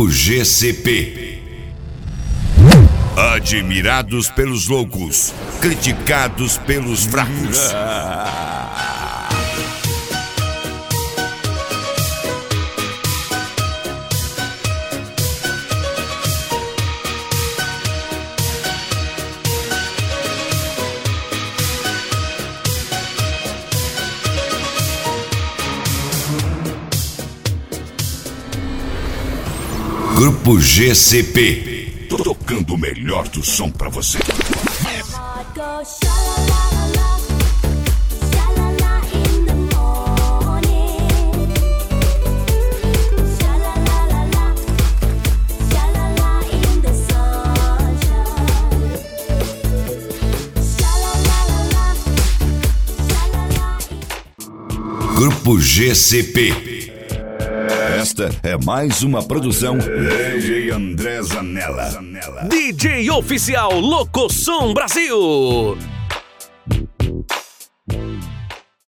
Grupo GCP. Admirados pelos loucos, criticados pelos fracos. Grupo GCP, tocando o melhor do som pra você. Grupo GCP. Esta é mais uma produção DJ André Zanella. DJ oficial Locosom Brasil.